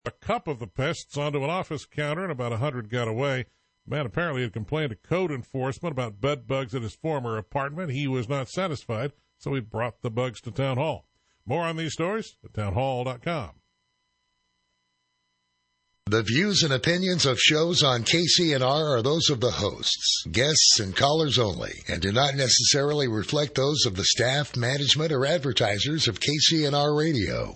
a cup of the pests onto an office counter, and about 100 got away. The man apparently had complained to code enforcement about bed bugs at his former apartment. He was not satisfied, so he brought the bugs to Town Hall. More on these stories at townhall.com. The views and opinions of shows on KCNR are those of the hosts, guests, and callers only, and do not necessarily reflect those of the staff, management, or advertisers of KCNR Radio.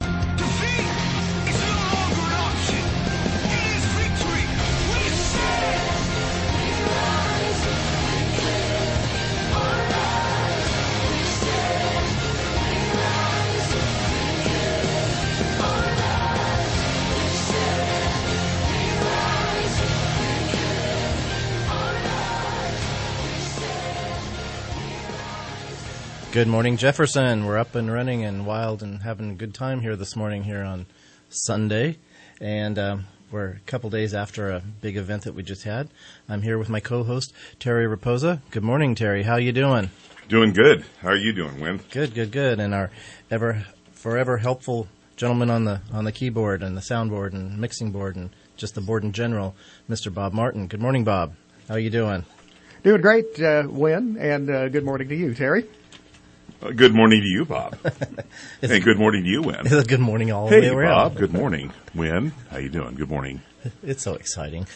Good morning, Jefferson. We're up and running and wild and having a good time here this morning here on Sunday. And we're a couple days after a big event that we just had. I'm here with my co-host, Terry Raposa. Good morning, Terry. How you doing? Doing good. How are you doing, Win? Good. And our forever helpful gentleman on the keyboard and the soundboard and mixing board and just the board in general, Mr. Bob Martin. Good morning, Bob. How you doing? Doing great, Win, and good morning to you, Terry. Good morning to you, Bob. And good morning to you, Win. Good morning all the way around. Hey, Bob. Good morning. Win, how you doing? Good morning. It's so exciting.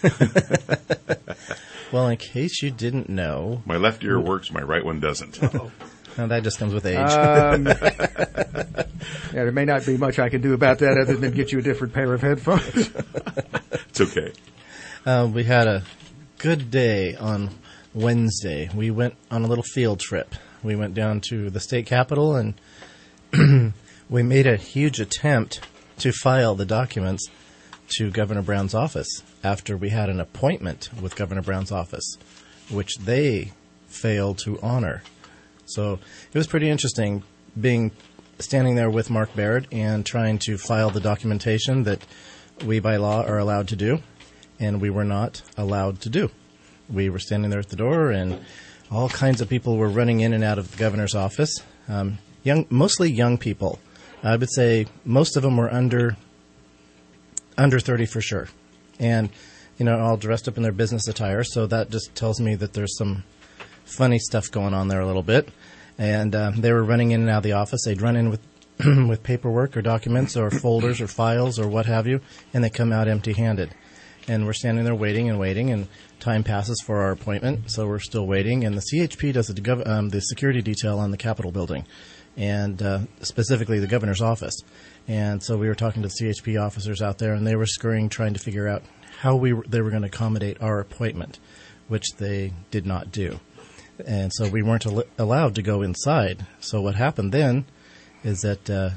Well, in case you didn't know... My left ear works, my right one doesn't. No, that just comes with age. Yeah, there may not be much I can do about that other than get you a different pair of headphones. It's okay. We had a good day on Wednesday. We went on a little field trip. We went down to the state capitol, and we made a huge attempt to file the documents to Governor Brown's office after we had an appointment with Governor Brown's office, which they failed to honor. So it was pretty interesting standing there with Mark Barrett and trying to file the documentation that we by law are allowed to do, and we were not allowed to do. We were standing there at the door, and all kinds of people were running in and out of the governor's office. Mostly young people. I would say most of them were under 30 for sure. And, all dressed up in their business attire. So that just tells me that there's some funny stuff going on there a little bit. And they were running in and out of the office. They'd run in with with paperwork or documents or folders or files or what have you, and they come out empty-handed. And we're standing there waiting, and time passes for our appointment, so we're still waiting. And the CHP does the security detail on the Capitol building, and specifically the governor's office. And so we were talking to the CHP officers out there, and they were scurrying, trying to figure out how they were going to accommodate our appointment, which they did not do. And so we weren't allowed to go inside. So what happened then is that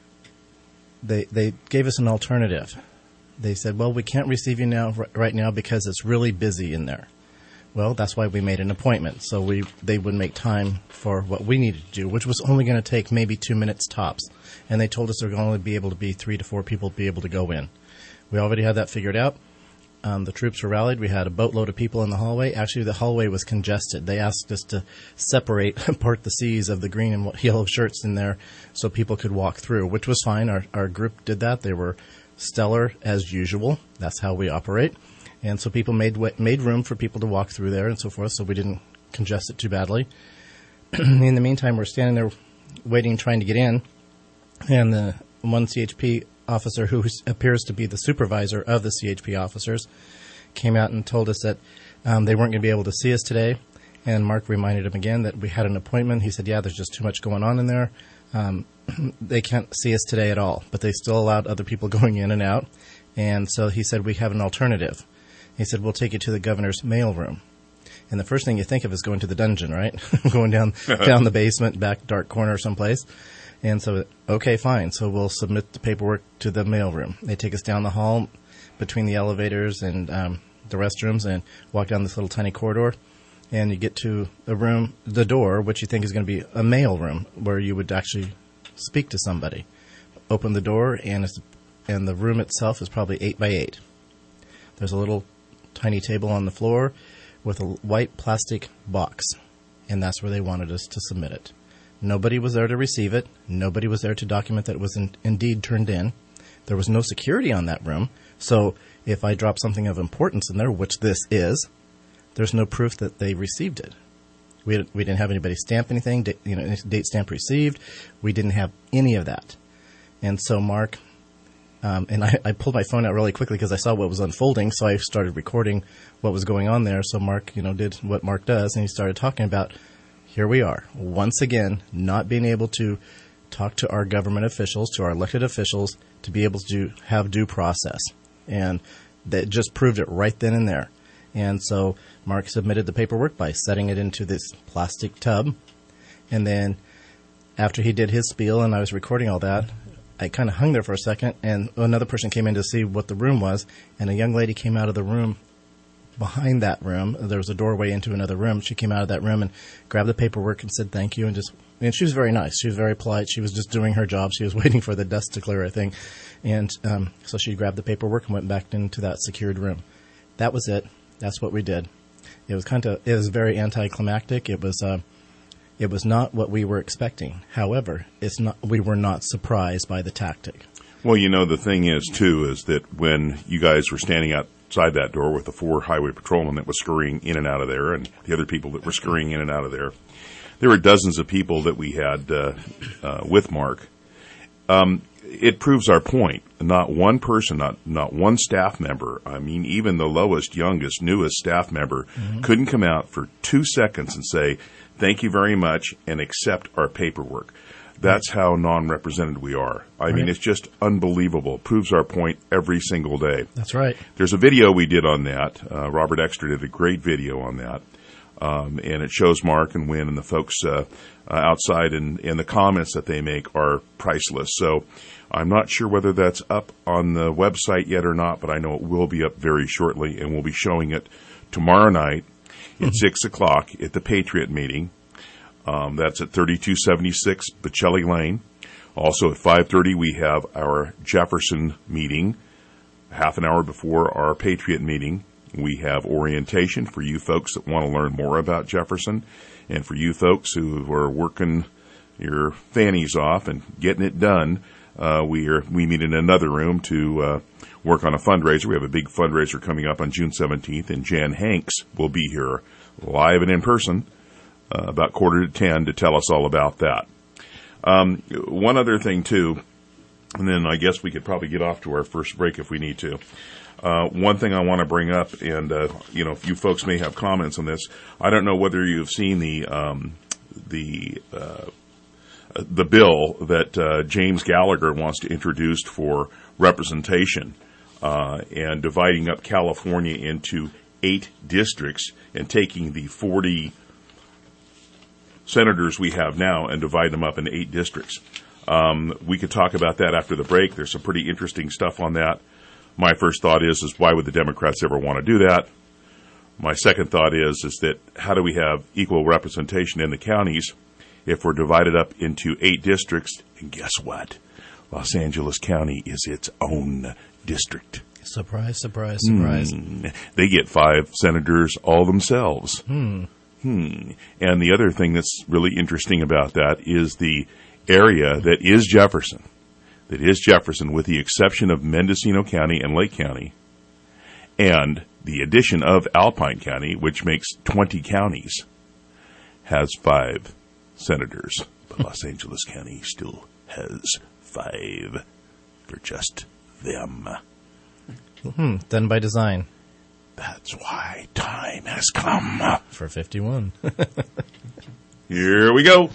they gave us an alternative. They said, well, we can't receive you right now because it's really busy in there. Well, that's why we made an appointment. So they would make time for what we needed to do, which was only going to take maybe 2 minutes tops. And they told us there would only be able to be 3 to 4 people be able to go in. We already had that figured out. The troops were rallied. We had a boatload of people in the hallway. Actually, the hallway was congested. They asked us to part the seas of the green and yellow shirts in there so people could walk through, which was fine. Our group did that. They were stellar as usual. That's how we operate. And so people made room for people to walk through there and so forth, so we didn't congest it too badly. In the meantime, we're standing there waiting, trying to get in, and the one CHP officer, who appears to be the supervisor of the CHP officers, came out and told us that they weren't going to be able to see us today. And Mark reminded him again that we had an appointment. He said, yeah, there's just too much going on in there. They can't see us today at all, but they still allowed other people going in and out. And so he said, we have an alternative. He said, we'll take you to the governor's mail room. And the first thing you think of is going to the dungeon, right? Going down the basement, back dark corner someplace. And so, okay, fine. So we'll submit the paperwork to the mail room. They take us down the hall between the elevators and the restrooms and walk down this little tiny corridor. And you get to the door, which you think is going to be a mail room, where you would actually speak to somebody. Open the door, and the room itself is probably 8 by 8. There's a little tiny table on the floor with a white plastic box, and that's where they wanted us to submit it. Nobody was there to receive it. Nobody was there to document that it was indeed turned in. There was no security on that room, So if I drop something of importance in there, which this is, there's no proof that they received it. We didn't have anybody stamp anything, date stamp received. We didn't have any of that. And so Mark, and I pulled my phone out really quickly because I saw what was unfolding, so I started recording what was going on there. So Mark, did what Mark does, and he started talking about, here we are, once again, not being able to talk to our government officials, to our elected officials, to be able to have due process. And that just proved it right then and there. And so Mark submitted the paperwork by setting it into this plastic tub. And then after he did his spiel and I was recording all that, I kind of hung there for a second, and another person came in to see what the room was, and a young lady came out of the room behind that room. There was a doorway into another room. She came out of that room and grabbed the paperwork and said thank you, and she was very nice. She was very polite. She was just doing her job. She was waiting for the dust to clear, I think. And so she grabbed the paperwork and went back into that secured room. That was it. That's what we did. It was very anticlimactic. It was not what we were expecting. However, we were not surprised by the tactic. Well, the thing is, too, is that when you guys were standing outside that door with the 4 highway patrolmen that was scurrying in and out of there and the other people that were scurrying in and out of there were dozens of people that we had with Mark. It proves our point. Not one person, not one staff member, even the lowest, youngest, newest staff member couldn't come out for 2 seconds and say, thank you very much, and accept our paperwork. That's how non-represented we are. I mean, it's just unbelievable. It proves our point every single day. That's right. There's a video we did on that. Robert Extra did a great video on that. And it shows Mark and Wynn and the folks outside, and the comments that they make are priceless. So I'm not sure whether that's up on the website yet or not, but I know it will be up very shortly, and we'll be showing it tomorrow night at 6 o'clock at the Patriot meeting. That's at 3276 Bocelli Lane. Also at 5:30 we have our Jefferson meeting, half an hour before our Patriot meeting. We have orientation for you folks that want to learn more about Jefferson, and for you folks who are working your fannies off and getting it done. We meet in another room to work on a fundraiser. We have a big fundraiser coming up on June 17th, and Jan Hanks will be here live and in person about 9:45 to tell us all about that. One other thing, too, and then I guess we could probably get off to our first break if we need to. One thing I want to bring up, and if you folks may have comments on this, I don't know whether you've seen the bill that James Gallagher wants to introduce for representation and dividing up California into 8 districts and taking the 40 senators we have now and divide them up into 8 districts. We could talk about that after the break. There's some pretty interesting stuff on that. My first thought is why would the Democrats ever want to do that? My second thought is that how do we have equal representation in the counties if we're divided up into 8 districts? And guess what? Los Angeles County is its own district. Surprise, surprise, surprise. They get 5 senators all themselves. And the other thing that's really interesting about that is the area that is Jefferson. That is Jefferson, with the exception of Mendocino County and Lake County, and the addition of Alpine County, which makes 20 counties, has 5 senators. But Los Angeles County still has 5 for just them. Done by design. That's why time has come. For 51. Here we go.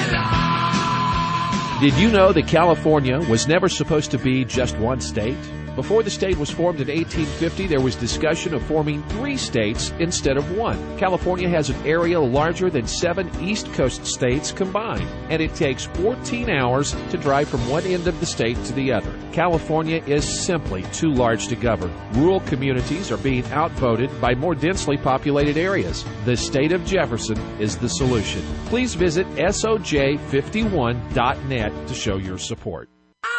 Did you know that California was never supposed to be just one state, Before the state was formed in 1850, there was discussion of forming 3 states instead of 1. California has an area larger than 7 East Coast states combined, and it takes 14 hours to drive from one end of the state to the other. California is simply too large to govern. Rural communities are being outvoted by more densely populated areas. The state of Jefferson is the solution. Please visit SOJ51.net to show your support.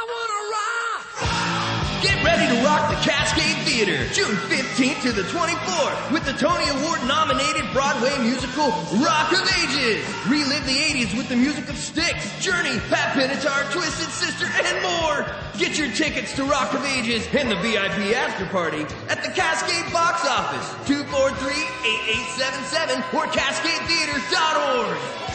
Get ready to rock the Cascade Theater June 15th to the 24th with the Tony Award-nominated Broadway musical Rock of Ages. Relive the 80s with the music of Styx, Journey, Pat Benatar, Twisted Sister, and more. Get your tickets to Rock of Ages and the VIP after party at the Cascade box office, 243-8877 or CascadeTheater.org.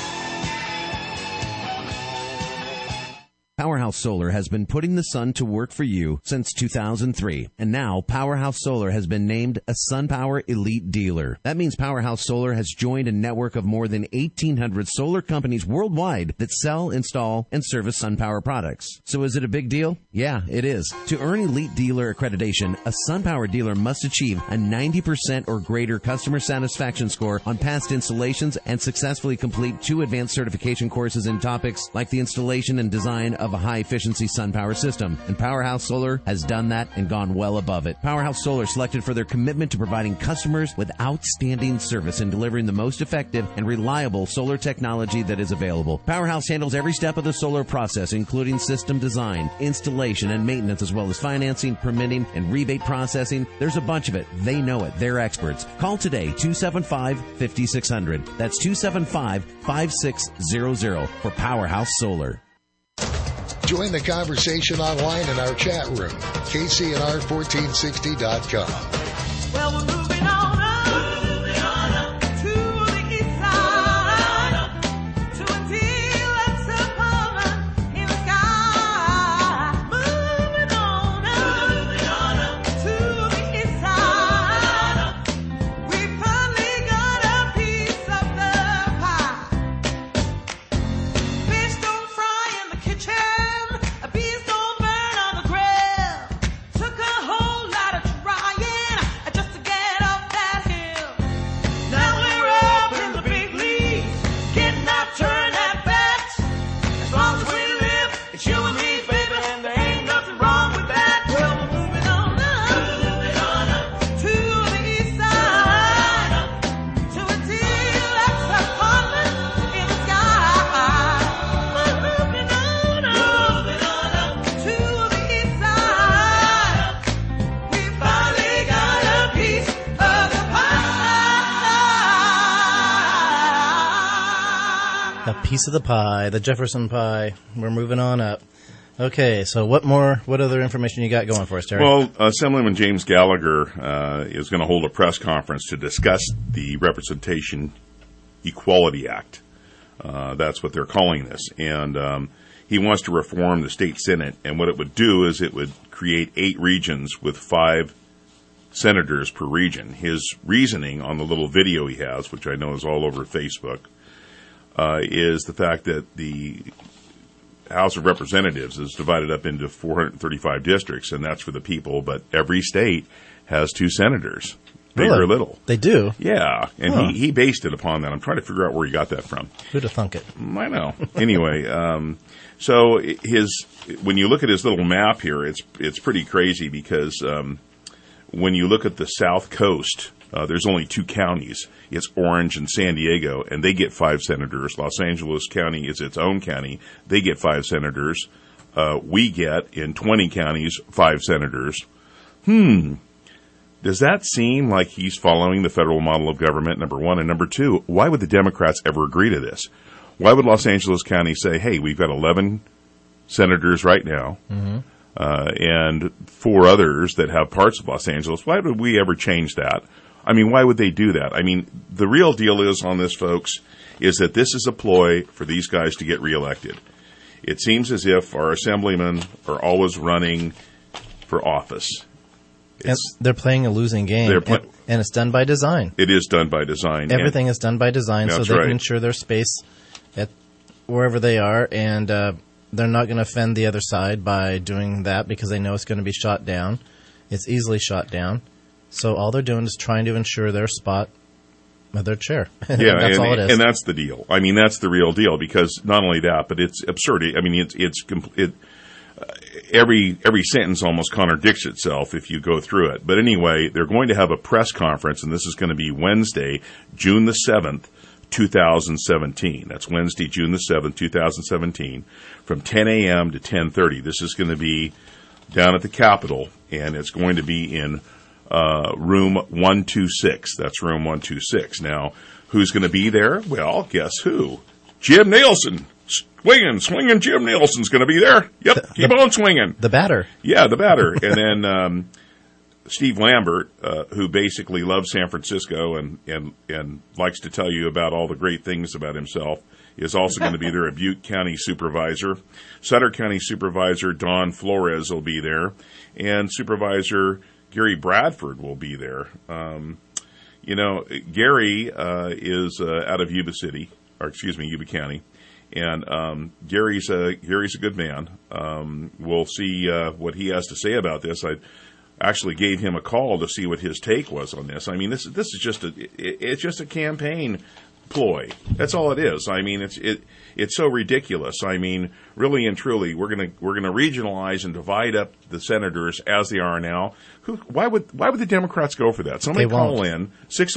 Powerhouse Solar has been putting the sun to work for you since 2003, and now Powerhouse Solar has been named a SunPower Elite Dealer. That means Powerhouse Solar has joined a network of more than 1,800 solar companies worldwide that sell, install, and service SunPower products. So is it a big deal? Yeah, it is. To earn Elite Dealer accreditation, a SunPower dealer must achieve a 90% or greater customer satisfaction score on past installations and successfully complete 2 advanced certification courses in topics like the installation and design of a high-efficiency SunPower system. And Powerhouse Solar has done that and gone well above it. Powerhouse Solar selected for their commitment to providing customers with outstanding service and delivering the most effective and reliable solar technology that is available. Powerhouse handles every step of the solar process, including system design, installation, and maintenance, as well as financing, permitting, and rebate processing. There's a bunch of it. They know it. They're experts. Call today, 275-5600. That's 275-5600 for Powerhouse Solar. Join the conversation online in our chat room, KCNR1460.com. Well, we're moving on up to the east side, to a deluxe apartment in the sky. Moving on up to the east side. We finally got a piece of the pie. Fish don't fry in the kitchen. Bees don't burn on the grill. Took a whole lot of trying just to get up that hill. Now we're up in the big leagues, getting our turn at bat. As long as we live, it's you and me, baby, and there ain't nothing wrong with that. Well, we're moving on up to the east side, to a deluxe apartment in the sky. We're moving on up to the east side. We finally got a piece of the pie. A piece of the pie, the Jefferson pie. We're moving on up. Okay, so what other information you got going for us, Terry? Well, Assemblyman James Gallagher is going to hold a press conference to discuss the Representation Equality Act. That's what they're calling this. And he wants to reform the state Senate. And what it would do is it would create 8 regions with 5 senators per region. His reasoning on the little video he has, which I know is all over Facebook, is the fact that the House of Representatives is divided up into 435 districts, and that's for the people, but every state has 2 senators, big Really? or little. They do? Yeah, and Huh. he based it upon that. I'm trying to figure out where he got that from. Who'd have thunk it? I know. Anyway, so when you look at his little map here, it's pretty crazy because when you look at the South Coast, there's only 2 counties. It's Orange and San Diego, and they get 5 senators. Los Angeles County is its own county. They get 5 senators. We get, in 20 counties, 5 senators. Does that seem like he's following the federal model of government, number one? And number two, why would the Democrats ever agree to this? Why would Los Angeles County say, hey, we've got 11 senators right now, and 4 others that have parts of Los Angeles? Why would we ever change that? I mean, why would they do that? I mean, the real deal is on this, folks, is that this is a ploy for these guys to get reelected. It seems as if our assemblymen are always running for office. And they're playing a losing game, and it's done by design. It is done by design. Everything is done by design, so they can ensure their space at wherever they are, and they're not going to offend the other side by doing that because they know it's going to be shot down. It's easily shot down. So all they're doing is trying to ensure their spot with their chair. Yeah, that's all it is. And that's the deal. I mean, that's the real deal, because not only that, but it's absurd. I mean, every sentence almost contradicts itself if you go through it. But anyway, they're going to have a press conference, and this is going to be Wednesday, June the 7th, 2017. That's Wednesday, June the 7th, 2017, from 10 a.m. to 10:30. This is going to be down at the Capitol, and it's going to be in room 126. That's room 126. Now, who's going to be there? Well, guess who? Jim Nielsen. Swinging Jim Nielsen's going to be there. Yep, keep on swinging. The batter. Yeah, the batter. And then Steve Lambert, who basically loves San Francisco and likes to tell you about all the great things about himself, is also going to be there. A Butte County Supervisor. Sutter County Supervisor Don Flores will be there. And Supervisor Gary Bradford will be there. Gary is out of Yuba County. And Gary's a good man. We'll see what he has to say about this. I actually gave him a call to see what his take was on this. I mean, this is just a campaign ploy. That's all it is. I mean, it's so ridiculous. I mean, really and truly, we're gonna regionalize and divide up the senators as they are now. Why would the Democrats go for that? Somebody call in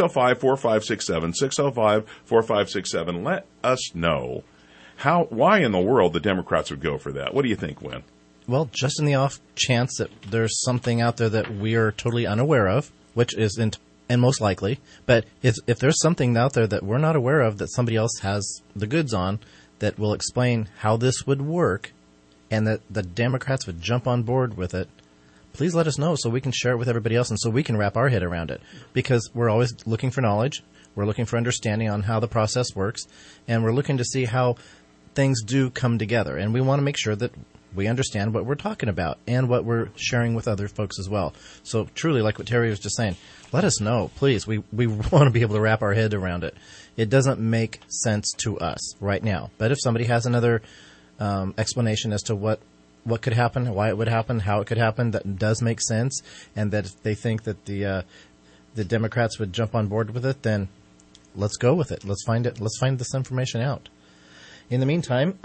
605-4567, 605-4567. Let us know why in the world the Democrats would go for that. What do you think, Wynn? Well, just in the off chance that there's something out there that we are totally unaware of, which isn't, and most likely, but if there's something out there that we're not aware of that somebody else has the goods on that will explain how this would work and that the Democrats would jump on board with it, please let us know so we can share it with everybody else and so we can wrap our head around it. Because we're always looking for knowledge, we're looking for understanding on how the process works, and we're looking to see how things do come together. And we want to make sure that we understand what we're talking about and what we're sharing with other folks as well. So truly, like what Terry was just saying, let us know, please. We want to be able to wrap our head around it. It doesn't make sense to us right now. But if somebody has another explanation as to what could happen, why it would happen, how it could happen, that does make sense, and that if they think that the Democrats would jump on board with it, then let's go with it. Let's find it. Let's find this information out. In the meantime,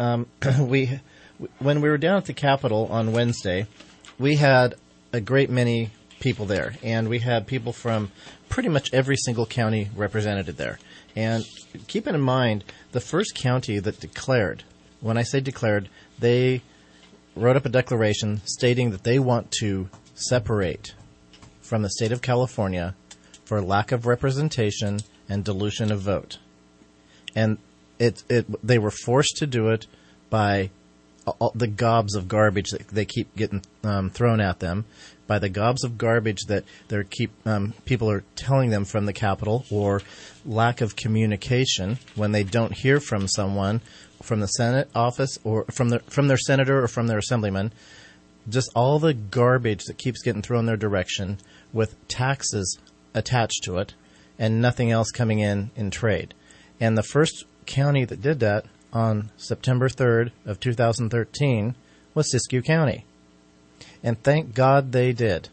when we were down at the Capitol on Wednesday, we had a great many people there, and we had people from pretty much every single county represented there. And keep in mind, the first county that declared, when I say declared, they wrote up a declaration stating that they want to separate from the state of California for lack of representation and dilution of vote. And they were forced to do it by the gobs of garbage that they keep getting thrown at them, by the gobs of garbage that people are telling them from the Capitol, or lack of communication when they don't hear from someone from the Senate office or from their senator or from their assemblyman. Just all the garbage that keeps getting thrown their direction with taxes attached to it and nothing else coming in trade. And the first county that did that on September 3rd of 2013 was Siskiyou County. And thank God they did.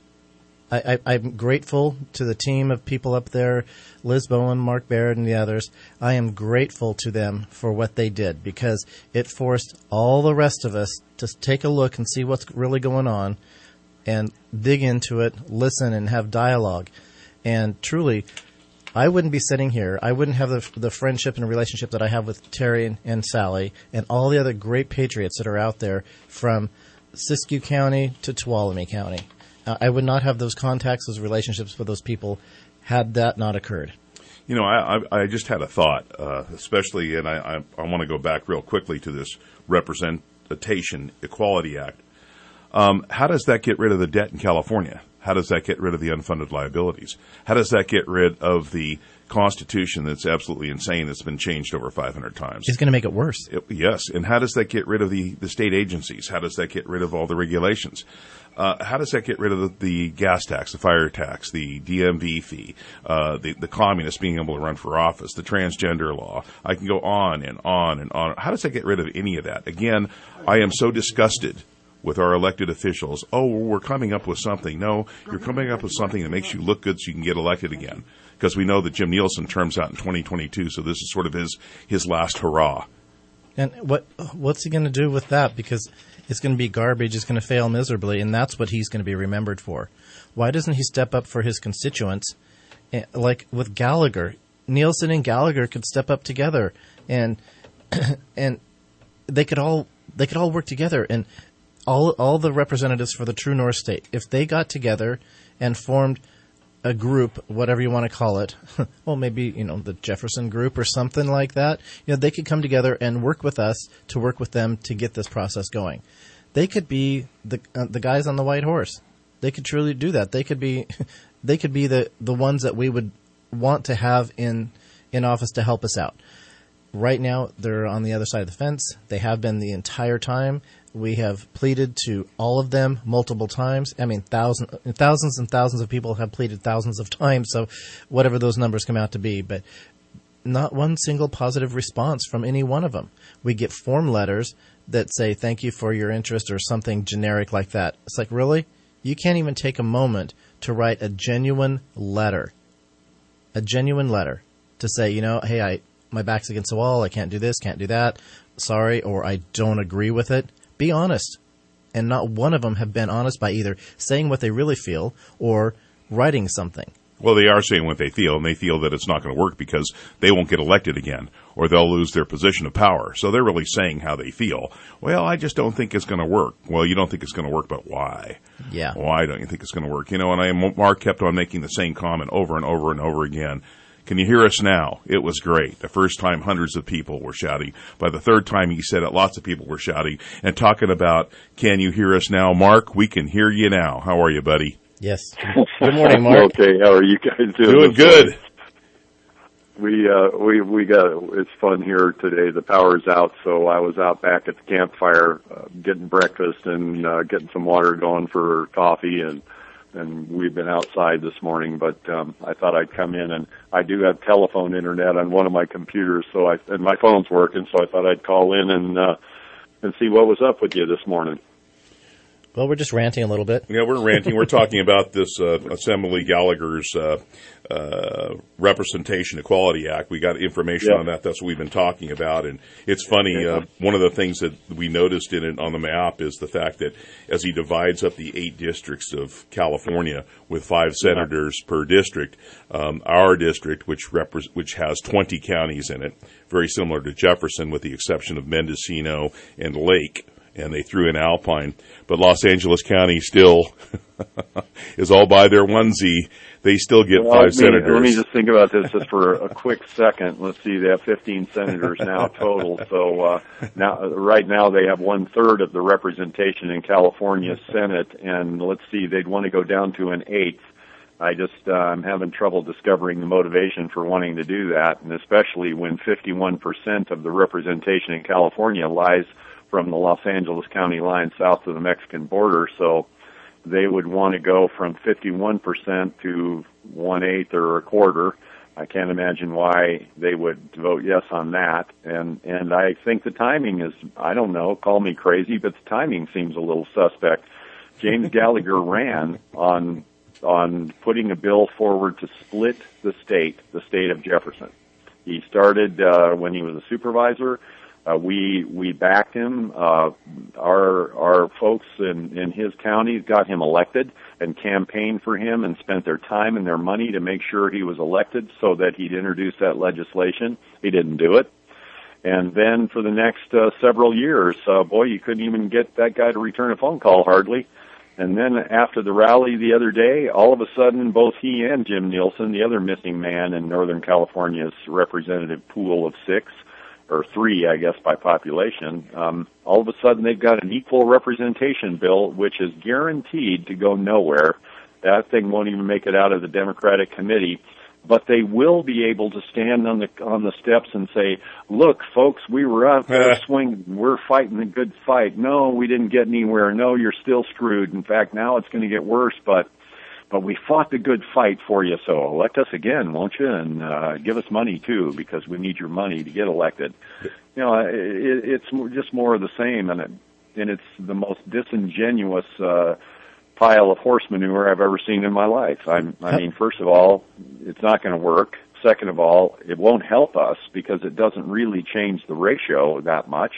I'm grateful to the team of people up there, Liz Bowen, Mark Baird, and the others. I am grateful to them for what they did, because it forced all the rest of us to take a look and see what's really going on and dig into it, listen, and have dialogue. And truly, I wouldn't be sitting here. I wouldn't have the friendship and relationship that I have with Terry and Sally and all the other great patriots that are out there from Siskiyou County to Tuolumne County. I would not have those contacts, those relationships with those people had that not occurred. You know, I just had a thought, especially, and I want to go back real quickly to this Representation Equality Act. How does that get rid of the debt in California? How does that get rid of the unfunded liabilities? How does that get rid of the Constitution that's absolutely insane, that's been changed over 500 times? It's going to make it worse. Yes. And how does that get rid of the state agencies? How does that get rid of all the regulations? How does that get rid of the gas tax, the fire tax, the DMV fee, the communists being able to run for office, the transgender law? I can go on and on and on. How does that get rid of any of that? Again, I am so disgusted with our elected officials, oh, we're coming up with something. No, you're coming up with something that makes you look good so you can get elected again. Because we know that Jim Nielsen terms out in 2022, so this is sort of his last hurrah. And what's he going to do with that? Because it's going to be garbage. It's going to fail miserably, and that's what he's going to be remembered for. Why doesn't he step up for his constituents? Like with Gallagher, Nielsen and Gallagher could step up together, and they could all work together. And all the representatives for the True North State, if they got together and formed a group, whatever you want to call it, well, maybe, the Jefferson group or something like that, they could come together and work with us to work with them to get this process going. They could be the guys on the white horse. They could truly do that. They could be the ones that we would want to have in office to help us out. Right now, they're on the other side of the fence. They have been the entire time. We have pleaded to all of them multiple times. I mean, thousands and thousands of people have pleaded thousands of times, so whatever those numbers come out to be. But not one single positive response from any one of them. We get form letters that say, thank you for your interest, or something generic like that. It's like, really? You can't even take a moment to write a genuine letter to say, hey, my back's against the wall. I can't do this, can't do that. Sorry, or I don't agree with it. Be honest. And not one of them have been honest by either saying what they really feel or writing something. Well, they are saying what they feel, and they feel that it's not going to work because they won't get elected again, or they'll lose their position of power. So they're really saying how they feel. Well, I just don't think it's going to work. Well, you don't think it's going to work, but why? Yeah. Why don't you think it's going to work? And Mark kept on making the same comment over and over and over again. Can you hear us now? It was great. The first time, hundreds of people were shouting. By the third time he said it, lots of people were shouting and talking about, can you hear us now? Mark, we can hear you now. How are you, buddy? Yes. Good morning, Mark. Okay, how are you guys doing? Doing good. We got, it's fun here today. The power's out, so I was out back at the campfire getting breakfast and getting some water going for coffee, and we've been outside this morning, but I thought I'd come in, and I do have telephone internet on one of my computers, and my phone's working, so I thought I'd call in and see what was up with you this morning. Well, we're just ranting a little bit. Yeah, we're ranting. We're talking about this Assembly Gallagher's Representation Equality Act. We got information on that. That's what we've been talking about. And it's funny, one of the things that we noticed in it on the map is the fact that as he divides up the 8 districts of California with 5 senators per district, our district, which has 20 counties in it, very similar to Jefferson with the exception of Mendocino and Lake, and they threw in Alpine. But Los Angeles County still is all by their onesie. They still get 5 senators. Let me just think about this just for a quick second. Let's see, they have 15 senators now total. So right now they have 1/3 of the representation in California Senate, and let's see, they'd want to go down to an 1/8. I'm having trouble discovering the motivation for wanting to do that, and especially when 51% of the representation in California lies from the Los Angeles County line south of the Mexican border. So they would want to go from 51% to 1/8 or a quarter. I can't imagine why they would vote yes on that. And I think the timing is, I don't know, call me crazy, but the timing seems a little suspect. James Gallagher ran on putting a bill forward to split the state of Jefferson. He started when he was a supervisor. We backed him. Our folks in his county got him elected and campaigned for him and spent their time and their money to make sure he was elected so that he'd introduce that legislation. He didn't do it. And then for the next several years, you couldn't even get that guy to return a phone call hardly. And then after the rally the other day, all of a sudden, both he and Jim Nielsen, the other missing man in Northern California's representative pool of 6, or 3, I guess, by population, all of a sudden they've got an equal representation bill, which is guaranteed to go nowhere. That thing won't even make it out of the Democratic committee. But they will be able to stand on the steps and say, look, folks, we were out there swinging. We're fighting the good fight. No, we didn't get anywhere. No, you're still screwed. In fact, now it's going to get worse, but we fought the good fight for you, so elect us again, won't you? And give us money, too, because we need your money to get elected. It's just more of the same, and it's the most disingenuous pile of horse manure I've ever seen in my life. I mean, first of all, it's not going to work. Second of all, it won't help us because it doesn't really change the ratio that much.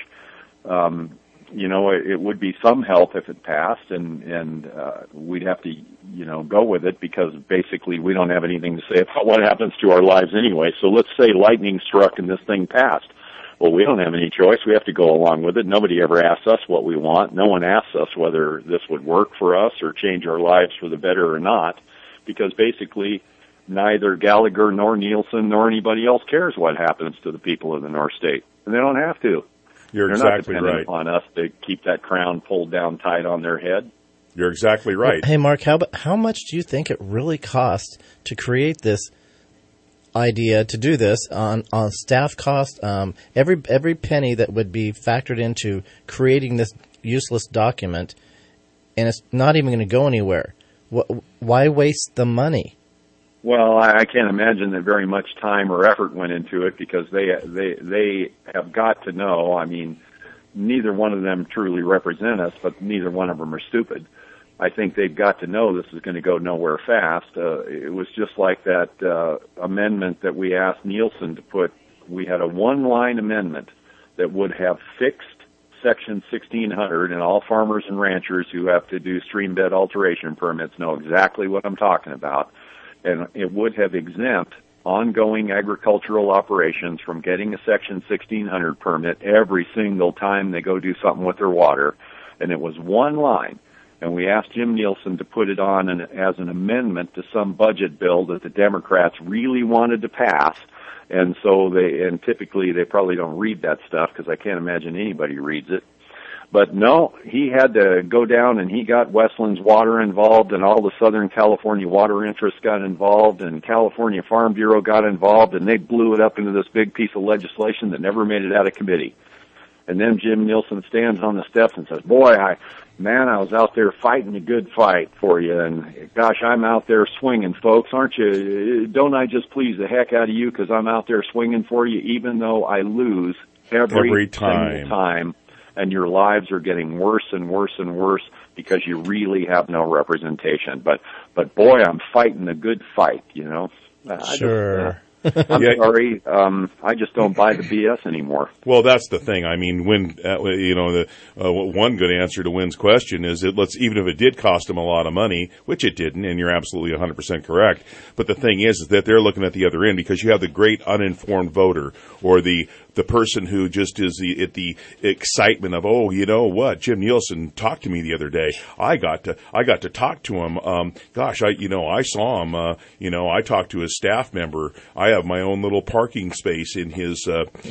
You know, it would be some help if it passed, and we'd have to, you know, go with it because basically we don't have anything to say about what happens to our lives anyway. So let's say lightning struck and this thing passed. Well, we don't have any choice. We have to go along with it. Nobody ever asks us what we want. No one asks us whether this would work for us or change our lives for the better or not, because basically neither Gallagher nor Nielsen nor anybody else cares what happens to the people of the North State. And they don't have to. You're They're exactly not dependent upon us to keep that crown pulled down tight on their head. You're exactly right. Hey, Mark, how much do you think it really costs to create this idea, to do this on staff cost? Every penny that would be factored into creating this useless document, and it's not even going to go anywhere. Why waste the money? Well, I can't imagine that very much time or effort went into it because they have got to know. I mean, neither one of them truly represent us, but neither one of them are stupid. I think they've got to know this is going to go nowhere fast. It was just like that amendment that we asked Nielsen to put. We had a one-line amendment that would have fixed Section 1600, and all farmers and ranchers who have to do stream bed alteration permits know exactly what I'm talking about. And it would have exempt ongoing agricultural operations from getting a Section 1600 permit every single time they go do something with their water. And it was one line. And we asked Jim Nielsen to put it on as an amendment to some budget bill that the Democrats really wanted to pass. And so typically they probably don't read that stuff because I can't imagine anybody reads it. But no, he had to go down and he got Westland's Water involved and all the Southern California water interests got involved and California Farm Bureau got involved and they blew it up into this big piece of legislation that never made it out of committee. And then Jim Nielsen stands on the steps and says, boy, I was out there fighting a good fight for you, and gosh, I'm out there swinging, folks, aren't you? Don't I just please the heck out of you because I'm out there swinging for you, even though I lose every single time, and your lives are getting worse and worse and worse because you really have no representation. But boy, I'm fighting a good fight, you know. Sure. I'm sorry. I just don't buy the BS anymore. Well, that's the thing. I mean, when one good answer to Wynn's question is that even if it did cost them a lot of money, which it didn't, and you're absolutely 100% correct. But the thing is that they're looking at the other end because you have the great uninformed voter or the person who just is at the excitement of, oh, you know what, Jim Nielsen talked to me the other day. I got to talk to him. I saw him. I talked to his staff member. I have my own little parking space in his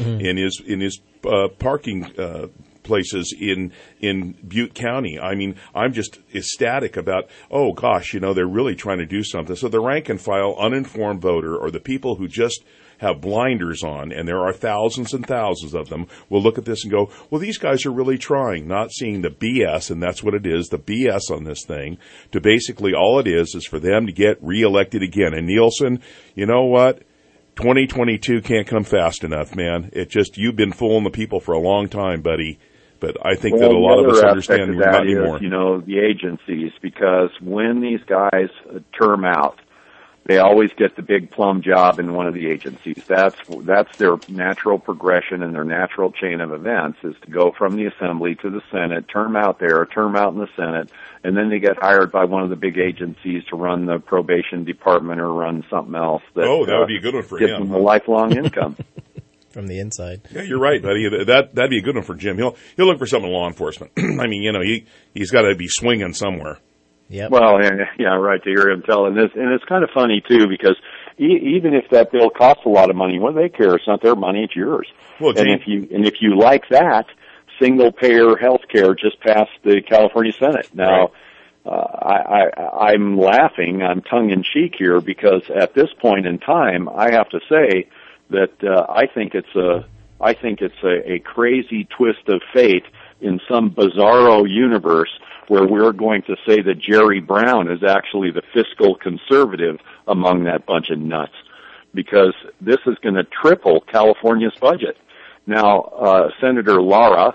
parking places in Butte County. I mean, I'm just ecstatic about, oh gosh, they're really trying to do something. So the rank and file uninformed voter or the people who just have blinders on, and there are thousands and thousands of them, will look at this and go, well, these guys are really trying, not seeing the BS, and that's what it is, the BS on this thing, to basically all it is for them to get reelected again. And Nielsen, you know what? 2022 can't come fast enough, man. You've been fooling the people for a long time, buddy. But I think that a lot of us understand we're not anymore. The agencies, because when these guys term out, they always get the big plum job in one of the agencies. That's their natural progression and their natural chain of events is to go from the Assembly to the Senate, term out there, term out in the Senate, and then they get hired by one of the big agencies to run the probation department or run something else. That would be a good one for gives him. Them a lifelong income. From the inside. Yeah, you're right, buddy. That'd be a good one for Jim. He'll look for something in law enforcement. I mean, he's got to be swinging somewhere. Yep. Well, yeah, right, to hear him telling this. And it's kind of funny, too, because even if that bill costs a lot of money, what do they care? It's not their money, it's yours. Well, and if you like that, single-payer health care just passed the California Senate. Now, right. I'm laughing, I'm tongue-in-cheek here, because at this point in time, I have to say that I think it's a crazy twist of fate in some bizarro universe where we're going to say that Jerry Brown is actually the fiscal conservative among that bunch of nuts, because this is going to triple California's budget. Now, Senator Lara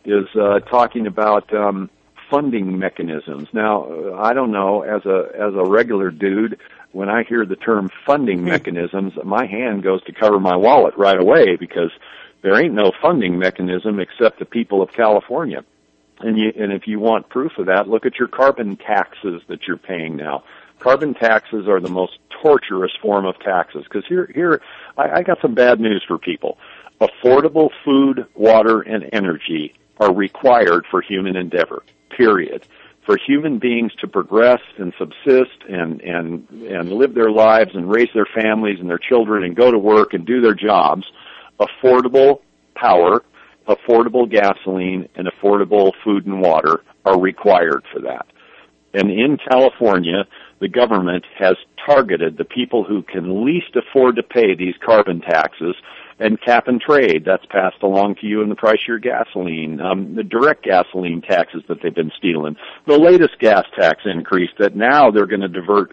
is talking about funding mechanisms. Now, I don't know, as a regular dude, when I hear the term funding mechanisms, my hand goes to cover my wallet right away, because there ain't no funding mechanism except the people of California. And if you want proof of that, look at your carbon taxes that you're paying now. Carbon taxes are the most torturous form of taxes, because here I got some bad news for people. Affordable food, water, and energy are required for human endeavor, period. For human beings to progress and subsist and live their lives and raise their families and their children and go to work and do their jobs, affordable power, affordable gasoline, and affordable food and water are required for that. And in California, the government has targeted the people who can least afford to pay these carbon taxes, and cap and trade, that's passed along to you in the price of your gasoline, the direct gasoline taxes that they've been stealing, the latest gas tax increase that now they're going to divert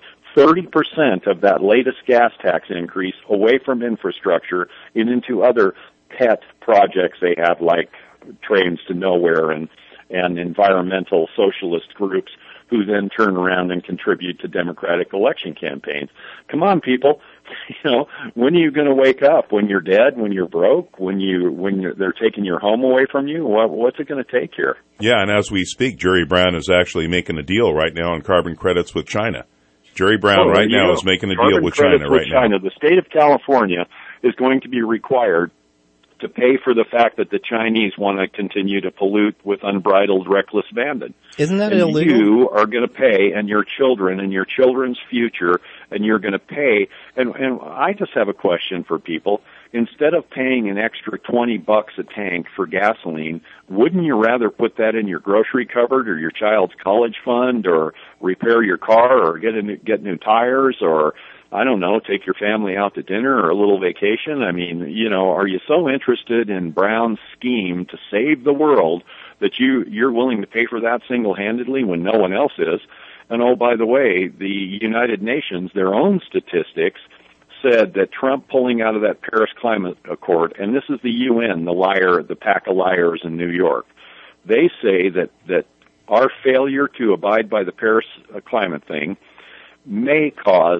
30% of that latest gas tax increase away from infrastructure and into other pet projects they have, like trains to nowhere and environmental socialist groups who then turn around and contribute to Democratic election campaigns. Come on, people. You know, when are you going to wake up? When you're dead? When you're broke? When they're taking your home away from you? What's it going to take here? Yeah, and as we speak, Jerry Brown is actually making a deal right now on carbon credits with China. Jerry Brown now is making a deal with China right now. The state of California is going to be required to pay for the fact that the Chinese want to continue to pollute with unbridled, reckless abandon. Isn't that and illegal? You are going to pay, and your children and your children's future, and you're going to pay. And I just have a question for people. Instead of paying an extra $20 a tank for gasoline, wouldn't you rather put that in your grocery cupboard or your child's college fund, or repair your car, or get new tires, or I don't know, take your family out to dinner or a little vacation? I mean, you know, are you so interested in Brown's scheme to save the world that you're willing to pay for that single-handedly when no one else is? And oh, by the way, the United Nations, their own statistics, said that Trump pulling out of that Paris Climate Accord, and this is the UN, the pack of liars in New York, they say that our failure to abide by the Paris climate thing may cause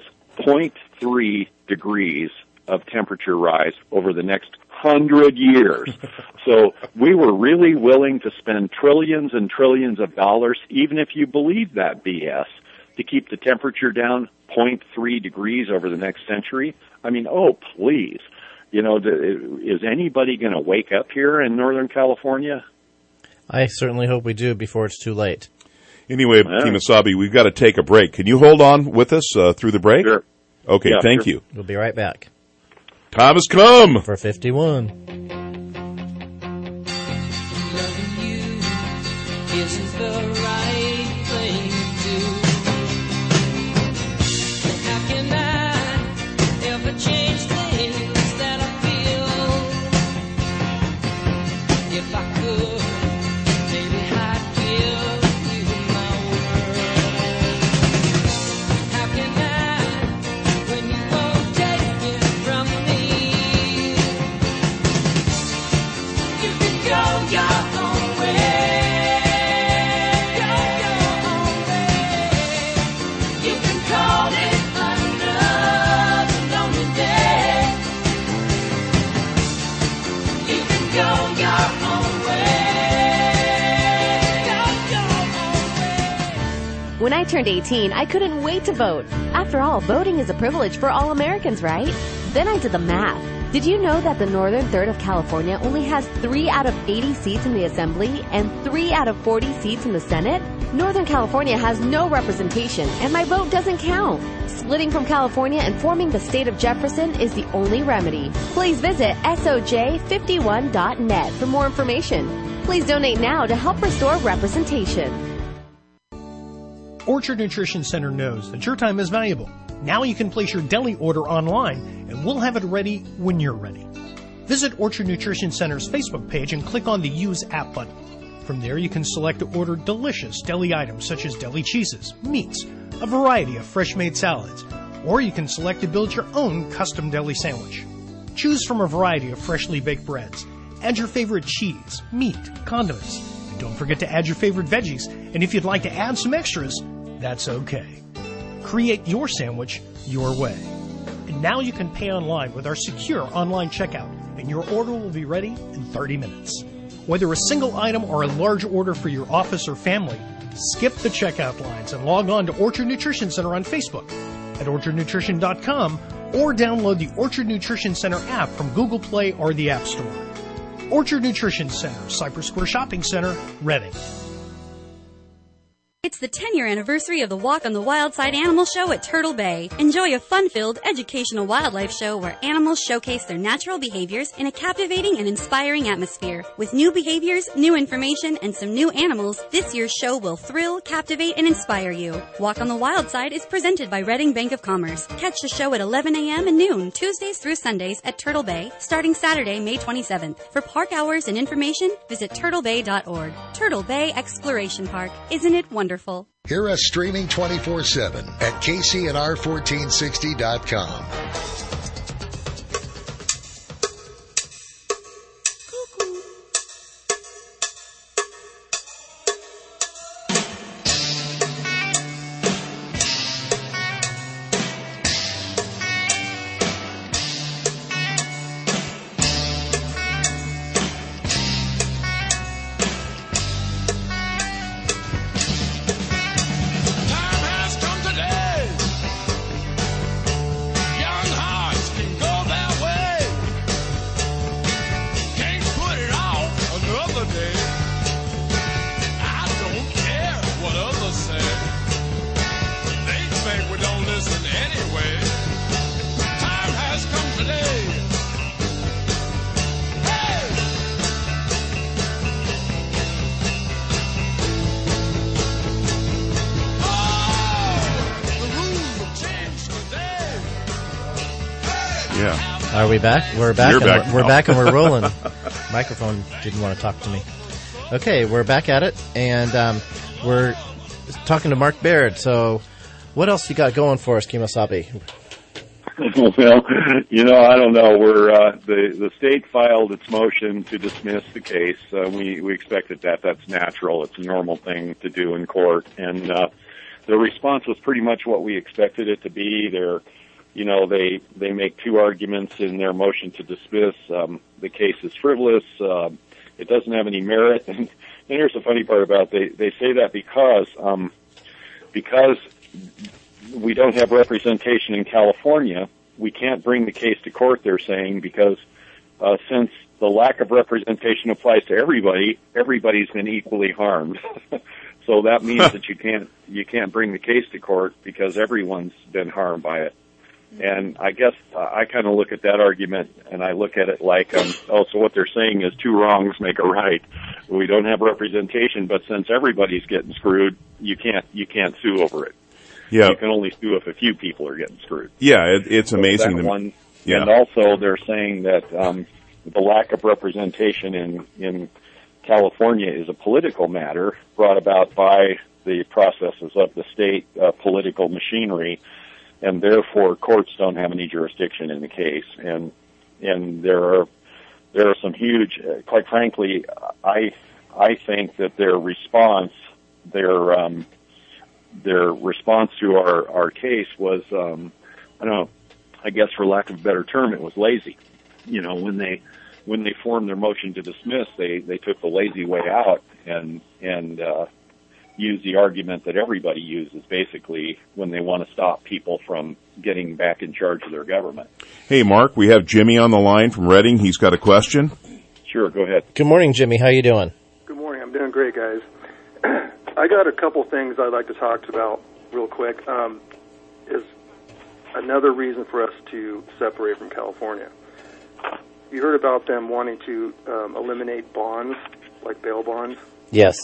0.3 degrees of temperature rise over the next 100 years. So we were really willing to spend trillions and trillions of dollars, even if you believe that BS, to keep the temperature down 0.3 degrees over the next century. I mean, oh, please. You know, is anybody going to wake up here in Northern California? I certainly hope we do before it's too late. Anyway, Kemosabe, we've got to take a break. Can you hold on with us through the break? Sure. Okay, yeah, thank you. We'll be right back. Time has come for 51. Loving you isn't the right thing to do. How can I ever change things that I feel? If I could, maybe I'd give you my word. How can I, when you won't take it from me? You can go your own way. Go your own way. You can call it another lonely day. You can go your own way. Go your own way. When I turned 18, I couldn't wait to vote. After all, voting is a privilege for all Americans, right? Then I did the math. Did you know that the northern third of California only has 3 out of 80 seats in the Assembly and 3 out of 40 seats in the Senate? Northern California has no representation, and my vote doesn't count. Splitting from California and forming the state of Jefferson is the only remedy. Please visit soj51.net for more information. Please donate now to help restore representation. Orchard Nutrition Center knows that your time is valuable. Now you can place your deli order online, and we'll have it ready when you're ready. Visit Orchard Nutrition Center's Facebook page and click on the Use App button. From there, you can select to order delicious deli items such as deli cheeses, meats, a variety of fresh-made salads, or you can select to build your own custom deli sandwich. Choose from a variety of freshly baked breads, Add your favorite cheese, meat, condiments. And don't forget to add your favorite veggies. And if you'd like to add some extras, that's okay. Create your sandwich your way. And now you can pay online with our secure online checkout, and your order will be ready in 30 minutes. Whether a single item or a large order for your office or family, skip the checkout lines and log on to Orchard Nutrition Center on Facebook, at orchardnutrition.com, or download the Orchard Nutrition Center app from Google Play or the App Store. Orchard Nutrition Center, Cypress Square Shopping Center, Reading. It's the 10-year anniversary of the Walk on the Wild Side Animal Show at Turtle Bay. Enjoy a fun-filled, educational wildlife show where animals showcase their natural behaviors in a captivating and inspiring atmosphere. With new behaviors, new information, and some new animals, this year's show will thrill, captivate, and inspire you. Walk on the Wild Side is presented by Reading Bank of Commerce. Catch the show at 11 a.m. and noon, Tuesdays through Sundays at Turtle Bay, starting Saturday, May 27th. For park hours and information, visit turtlebay.org. Turtle Bay Exploration Park. Isn't it wonderful? Hear us streaming 24/7 at KCNR1460.com. Are we back? We're back. You're and back we're now. back and we're rolling. Microphone didn't want to talk to me. Okay, we're back at it, and we're talking to Mark Baird. So, what else you got going for us, Kemosabe? Well, I don't know. The state filed its motion to dismiss the case. We expected that. That's natural. It's a normal thing to do in court, and the response was pretty much what we expected it to be. They make two arguments in their motion to dismiss. The case is frivolous. It doesn't have any merit. And here's the funny part about it. They say that because we don't have representation in California, we can't bring the case to court, they're saying, because since the lack of representation applies to everybody, everybody's been equally harmed. So that means that you can't bring the case to court because everyone's been harmed by it. And I guess I kind of look at that argument and I look at it like, so what they're saying is two wrongs make a right. We don't have representation, but since everybody's getting screwed, you can't sue over it. Yeah. You can only sue if a few people are getting screwed. Yeah, it's amazing. That one. Yeah. And also they're saying that the lack of representation in California is a political matter brought about by the processes of the state political machinery, and therefore courts don't have any jurisdiction in the case. And there are some huge, quite frankly, I think that their response to our case was, I don't know, I guess for lack of a better term, it was lazy. When they formed their motion to dismiss, they took the lazy way out and use the argument that everybody uses, basically, when they want to stop people from getting back in charge of their government. Hey, Mark, we have Jimmy on the line from Reading. He's got a question. Sure, go ahead. Good morning, Jimmy. How you doing? Good morning. I'm doing great, guys. I got a couple things I'd like to talk about real quick. Is another reason for us to separate from California. You heard about them wanting to eliminate bonds, like bail bonds? Yes.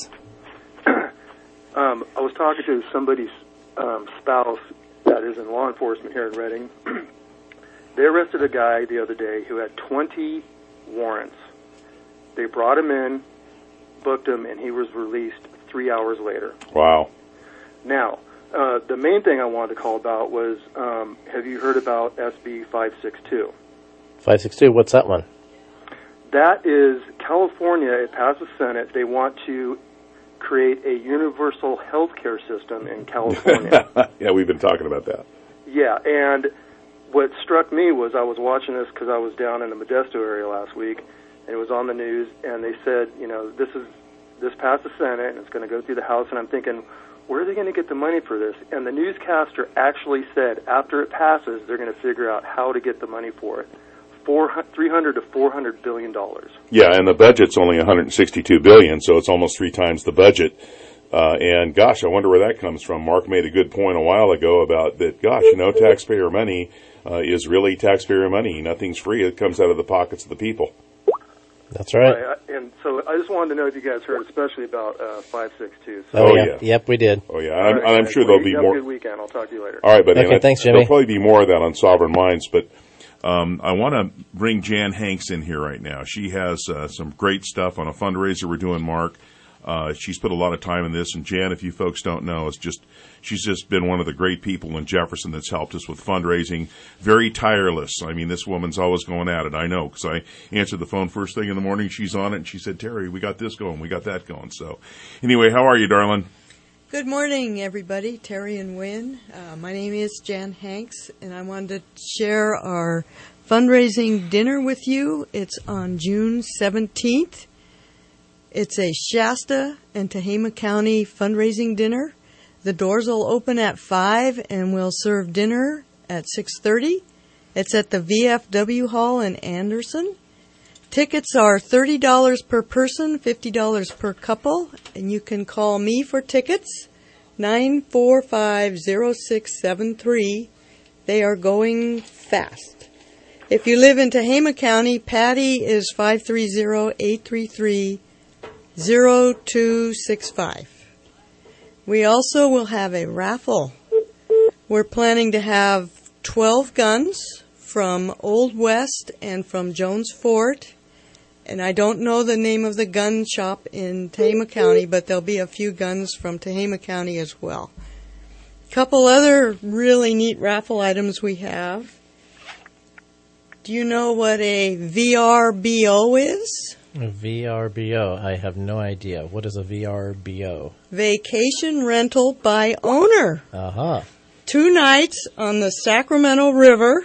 I was talking to somebody's spouse that is in law enforcement here in Reading. They arrested a guy the other day who had 20 warrants. They brought him in, booked him, and he was released 3 hours later. Wow. Now, the main thing I wanted to call about was, have you heard about SB 562? 562, what's that one? that is California. It passed the Senate. They want to create a universal health care system in California. Yeah, we've been talking about that. Yeah, and what struck me was I was watching this because I was down in the Modesto area last week, and it was on the news, and they said, this passed the Senate, and it's going to go through the House, and I'm thinking, where are they going to get the money for this? And the newscaster actually said after it passes, they're going to figure out how to get the money for it. $300 to $400 billion. Yeah, and the budget's only $162 billion, so it's almost 3 times the budget. And gosh, I wonder where that comes from. Mark made a good point a while ago about that. Gosh, taxpayer money is really taxpayer money. Nothing's free; it comes out of the pockets of the people. That's right. And so I just wanted to know if you guys heard, especially about 562. So. Oh yeah. Yep, we did. Oh yeah, I'm sure there'll be more. Have a good weekend. I'll talk to you later. All right, buddy. Okay, thanks, Jimmy. There'll probably be more of that on Sovereign Minds, but. I want to bring Jan Hanks in here right now. She has some great stuff on a fundraiser we're doing, Mark. She's put a lot of time in this, and Jan, if you folks don't know, she's just been one of the great people in Jefferson that's helped us with fundraising. Very tireless. I mean, this woman's always going at it. I know, because I answered the phone first thing in the morning. She's on it, and she said, Terry, we got this going, we got that going. So anyway, how are you, darling? Good morning, everybody. Terry and Wynn. My name is Jan Hanks, and I wanted to share our fundraising dinner with you. It's on June 17th. It's a Shasta and Tehama County fundraising dinner. The doors will open at 5, and we'll serve dinner at 6:30. It's at the VFW Hall in Anderson. Tickets are $30 per person, $50 per couple, and you can call me for tickets, 945-0673. They are going fast. If you live in Tehama County, Patty is 530-833-0265. We also will have a raffle. We're planning to have 12 guns from Old West and from Jones Fort. And I don't know the name of the gun shop in Tehama County, but there'll be a few guns from Tehama County as well. A couple other really neat raffle items we have. Do you know what a VRBO is? A VRBO. I have no idea. What is a VRBO? Vacation rental by owner. 2 nights on the Sacramento River.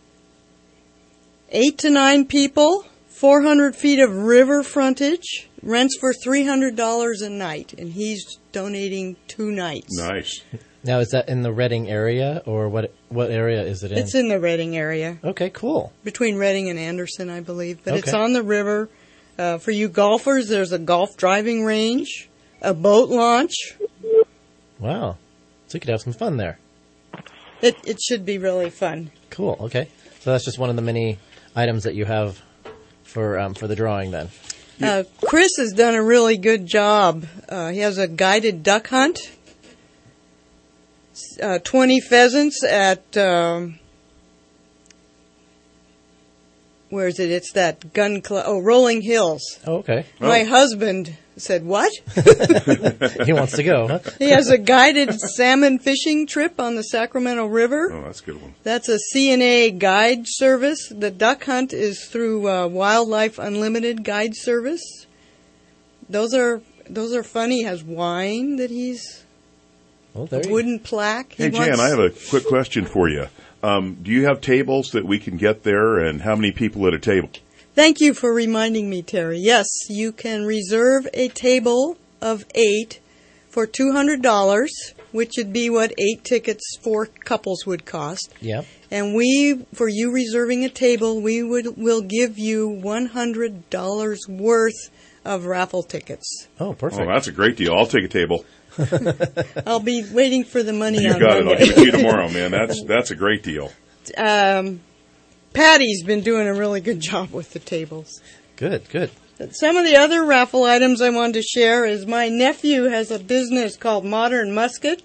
8 to 9 people. 400 feet of river frontage, rents for $300 a night, and he's donating 2 nights. Nice. Now, is that in the Redding area, or what area is it in? It's in the Redding area. Okay, cool. Between Redding and Anderson, I believe. But Okay. It's on the river. For you golfers, there's a golf driving range, a boat launch. Wow. So you could have some fun there. It should be really fun. Cool, okay. So that's just one of the many items that you have for the drawing then. Chris has done a really good job. He has a guided duck hunt. 20 pheasants at, where is it? It's that gun club. Oh, Rolling Hills. Oh, okay. My husband said, what? He wants to go, huh? He has a guided salmon fishing trip on the Sacramento River. Oh, that's a good one. That's a CNA guide service. The duck hunt is through Wildlife Unlimited guide service. Those are fun. He has wine that he's a wooden plaque. Hey, Jan, I have a quick question for you. Do you have tables that we can get there, and how many people at a table? Thank you for reminding me, Terry. Yes, you can reserve a table of 8 for $200, which would be what 8 tickets for couples would cost. Yep. And for you reserving a table, will give you $100 worth of raffle tickets. Oh, perfect. Oh, that's a great deal. I'll take a table. I'll be waiting for the money You on got Monday. it. I'll give it to you tomorrow, man. That's a great deal. Patty's been doing a really good job with the tables. Good. Some of the other raffle items I wanted to share is my nephew has a business called Modern Musket.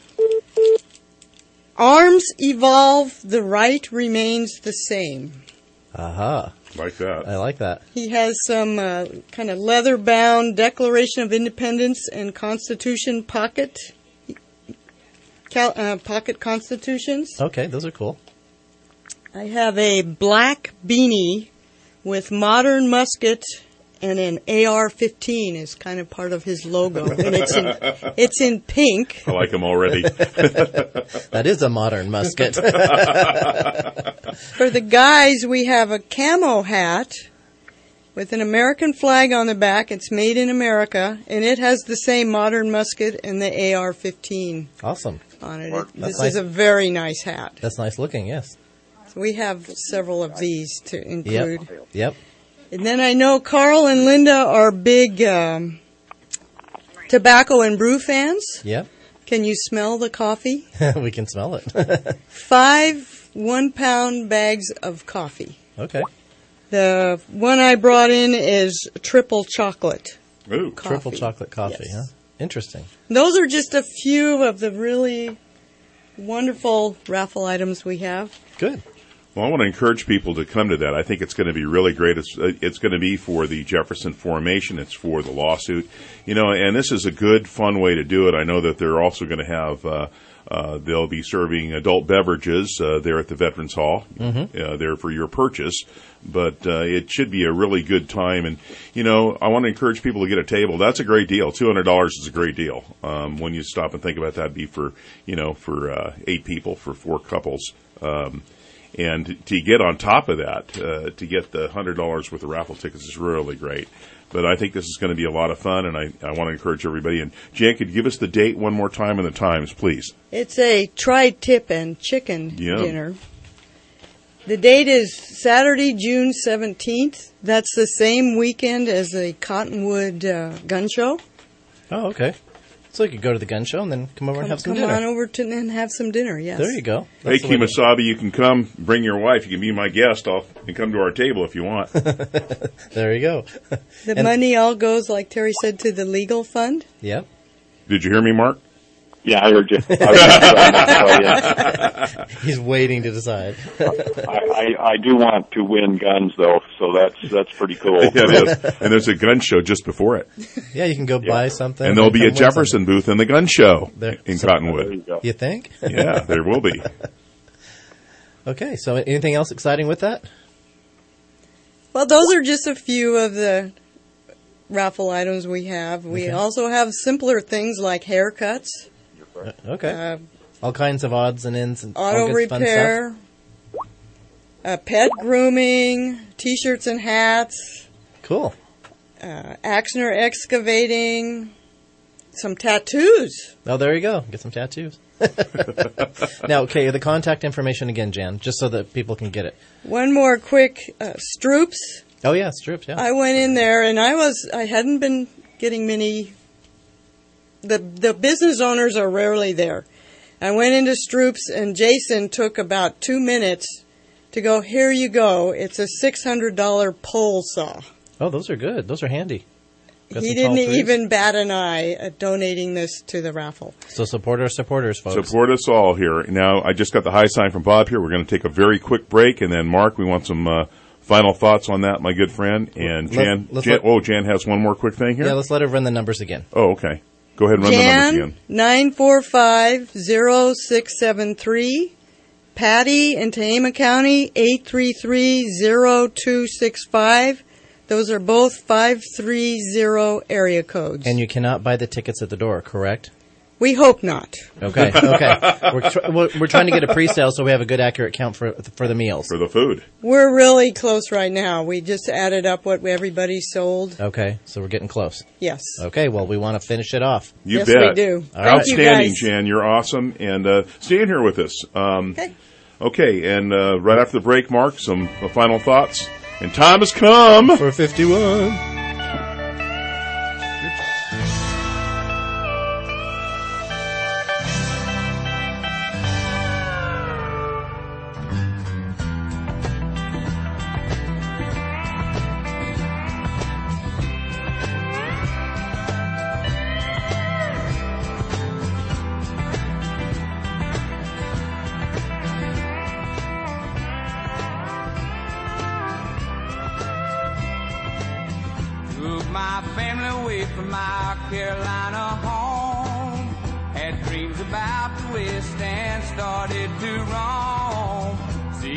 Arms evolve, the right remains the same. Aha. Like that. I like that. He has some kind of leather-bound Declaration of Independence and Constitution pocket constitutions. Okay, those are cool. I have a black beanie with modern musket and an AR-15 is kind of part of his logo, and it's in pink. I like him already. That is a modern musket. For the guys, we have a camo hat with an American flag on the back. It's made in America, and it has the same modern musket and the AR-15 Awesome. on it. That's This nice. is a very nice hat. That's nice looking, yes. So we have several of these to include. Yep. And then I know Carl and Linda are big tobacco and brew fans. Yep. Can you smell the coffee? We can smell it. 5 1-pound bags of coffee. Okay. The one I brought in is triple chocolate. Ooh. Coffee. Triple chocolate coffee, Yes. huh? Interesting. Those are just a few of the really wonderful raffle items we have. Good. Well, I want to encourage people to come to that. I think it's going to be really great. It's going to be for the Jefferson Formation. It's for the lawsuit. And this is a good, fun way to do it. I know that they're also going to have, they'll be serving adult beverages there at the Veterans Hall, there for your purchase. But it should be a really good time. And, I want to encourage people to get a table. That's a great deal. $200 is a great deal. When you stop and think about that, it'd be for 8 people, for 4 couples. And to get on top of that, to get the $100 worth of raffle tickets is really great. But I think this is going to be a lot of fun, and I want to encourage everybody. And Jan, could you give us the date one more time and the times, please? It's a tri-tip and chicken Yeah. dinner. The date is Saturday, June 17th. That's the same weekend as the Cottonwood gun show. Oh, okay. So you could go to the gun show and then come over and have some Come dinner. on over and have some dinner, yes. There you go. Hey, That's the way to- Kemosabe, you can come, bring your wife. You can be my guest and come to our table if you want. There you go. The money all goes, like Terry said, to the legal fund. Yep. Did you hear me, Mark? Yeah, I heard you. He's waiting to decide. I do want to win guns, though, so that's pretty cool. Yeah, it is. And there's a gun show just before it. Yeah, you can go buy something. And there'll be a come win Jefferson booth in the gun show There- in so- Cottonwood. go. You think? Yeah, there will be. Okay, so anything else exciting with that? Well, those are just a few of the raffle items we have. We Okay. also have simpler things like haircuts, Okay. All kinds of odds and ends and all auto good fun repair, pet grooming, T-shirts and hats, stuff. Cool. Axner excavating, some tattoos. Oh, there you go. Get some tattoos. Now, okay, the contact information again, Jan, just so that people can get it. One more quick, Stroops. Oh, yeah, strips, yeah. I went in there and I hadn't been getting many. The business owners are rarely there. I went into Stroops and Jason took about 2 minutes to go, here you go. It's a $600 pole saw. Oh, those are good. Those are handy. Got He some didn't tall trees. even bat an eye at donating this to the raffle. So support our supporters, folks. Support us all here. Now, I just got the high sign from Bob here. We're going to take a very quick break, and then, Mark, we want some final thoughts on that, my good friend. And Jan, Jan has one more quick thing here? Yeah, let's let her run the numbers again. Oh, okay. Go ahead and run the numbers again. 945-0673. Patty in Tehama County, 833-0265. Those are both 530 area codes. And you cannot buy the tickets at the door, correct? We hope not. Okay, okay. We're trying to get a pre-sale so we have a good, accurate count for the meals. For the food. We're really close right now. We just added up what everybody sold. Okay, so we're getting close. Yes. Okay, well, we want to finish it off. You Yes, bet. we do. All right. Thank you, Outstanding, guys. Jan. You're awesome. And stay in here with us. Okay. Okay, and right after the break, Mark, some final thoughts. And time has come for 51. Took my family away from my Carolina home. Had dreams about the West and started to roam. See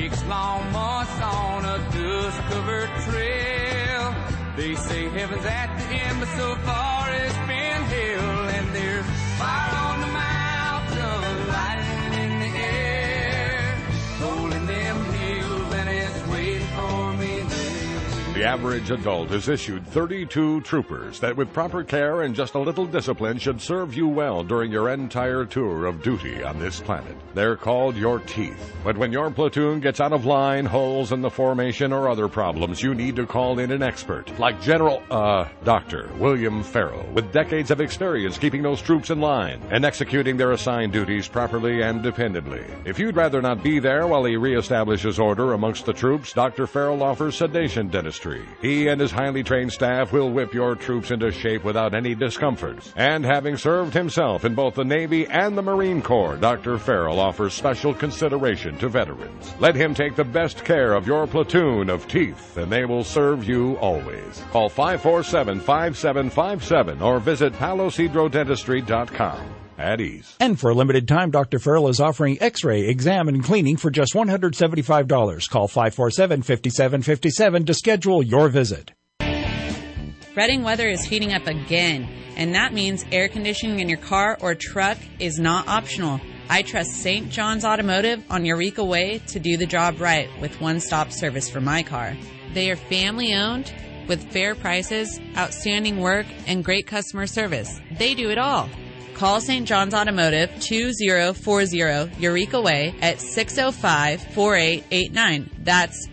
weeks-long march on a dust-covered trail. They say heaven's at the end, but so far it's been hell. And there's fire on the mountain, lighting in the air, rolling them hills, and it's waiting for me there. The average adult is issued 32 troopers that with proper care and just a little discipline should serve you well during your entire tour of duty on this planet. They're called your teeth. But when your platoon gets out of line, holes in the formation, or other problems, you need to call in an expert like Dr. William Farrell, with decades of experience keeping those troops in line and executing their assigned duties properly and dependably. If you'd rather not be there while he reestablishes order amongst the troops, Dr. Farrell offers sedation dentistry. He and his highly trained staff will whip your troops into shape without any discomforts. And having served himself in both the Navy and the Marine Corps, Dr. Farrell offers special consideration to veterans. Let him take the best care of your platoon of teeth, and they will serve you always. Call 547-5757 or visit palosidrodentistry.com. At ease. And for a limited time, Dr. Farrell is offering x-ray, exam, and cleaning for just $175. Call 547-5757 to schedule your visit. Reading weather is heating up again, and that means air conditioning in your car or truck is not optional. I trust St. John's Automotive on Eureka Way to do the job right with one-stop service for my car. They are family-owned with fair prices, outstanding work, and great customer service. They do it all. Call St. John's Automotive 2040 Eureka Way at 605-4889. That's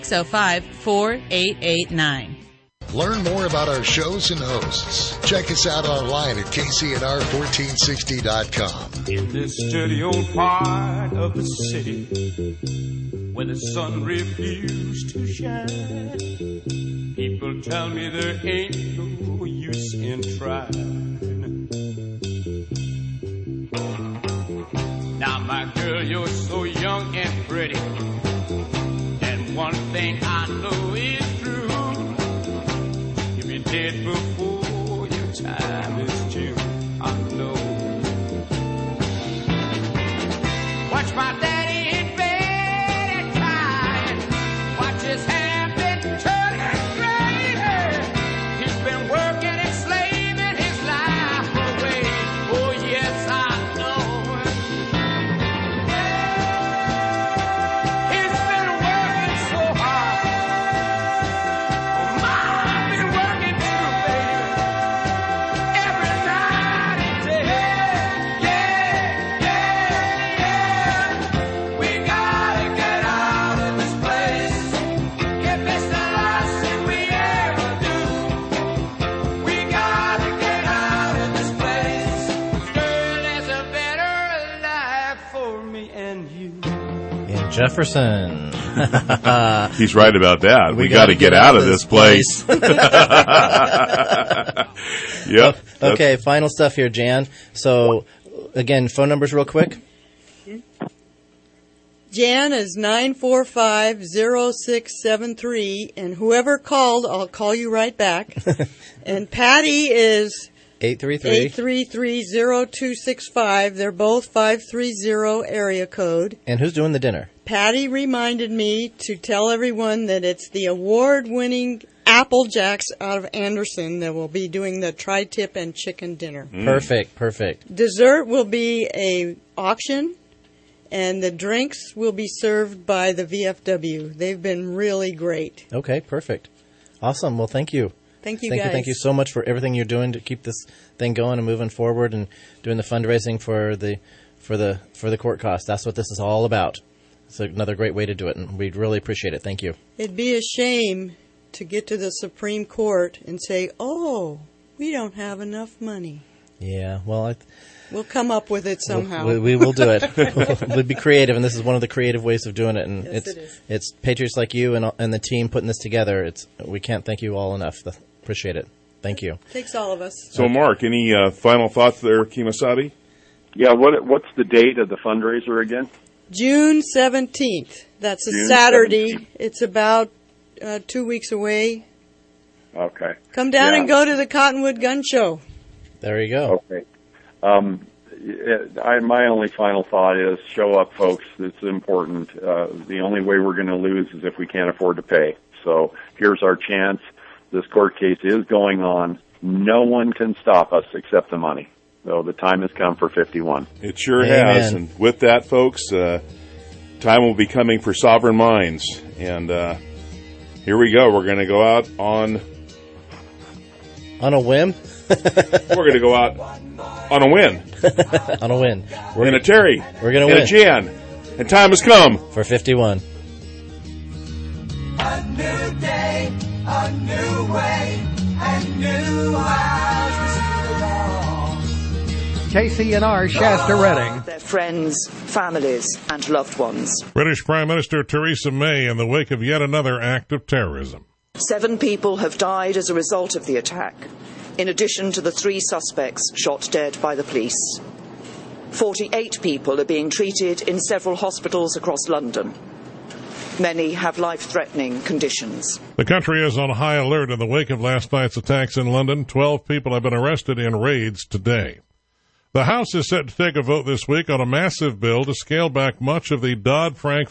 605-4889. Learn more about our shows and hosts. Check us out online at KCNR1460.com. In this dirty old part of the city where the sun refused to shine, people tell me there ain't no use in trying. Now, my girl, you're so young and pretty, and one thing I know is true. You'll be dead before your time is due, I know. Watch my daddy in bed and crying, watch his hand been turning straight. He's been working and slaving his life away. Oh, yes, I know. Jefferson. He's right about that. We got to get out of this place. Yep. Okay, final stuff here, Jan. So, again, phone numbers real quick. Jan is 945-0673, and whoever called, I'll call you right back. And Patty is 833-0265. They're both 530 area code. And who's doing the dinner? Patty reminded me to tell everyone that it's the award-winning Applejacks out of Anderson that will be doing the tri-tip and chicken dinner. Perfect. Dessert will be a auction, and the drinks will be served by the VFW. They've been really great. Okay, perfect. Awesome. Well, thank you. Thank you, guys. Thank you so much for everything you're doing to keep this thing going and moving forward and doing the fundraising for the court costs. That's what this is all about. It's another great way to do it, and we really appreciate it. Thank you. It'd be a shame to get to the Supreme Court and say, oh, we don't have enough money. Yeah, well, we'll come up with it somehow. We will do it. We'll be creative, and this is one of the creative ways of doing it. And yes, it is. It's patriots like you and the team putting this together. We can't thank you all enough. Appreciate it. Thank you. Takes all of us. So, Mark, any final thoughts there, Kimasabi? Yeah, what's the date of the fundraiser again? June 17th. That's a Saturday. 17th. It's about 2 weeks away. Okay. Come down and go to the Cottonwood Gun Show. There you go. Okay. my only final thought is show up, folks. It's important. The only way we're going to lose is if we can't afford to pay. So here's our chance. This court case is going on. No one can stop us except the money. So the time has come for 51. It sure has. And with that, folks, time will be coming for Sovereign Minds. And here we go. We're going to go out on a whim. We're going to go out on a win. On a win. And a Terry. We're going to win. And a Jan. And time has come. For 51. A new day, a new way, and new hours to KCNR Shasta Redding. Their friends, families, and loved ones. British Prime Minister Theresa May in the wake of yet another act of terrorism. 7 people have died as a result of the attack, in addition to the 3 suspects shot dead by the police. 48 people are being treated in several hospitals across London. Many have life-threatening conditions. The country is on high alert in the wake of last night's attacks in London. 12 people have been arrested in raids today. The House is set to take a vote this week on a massive bill to scale back much of the Dodd-Frank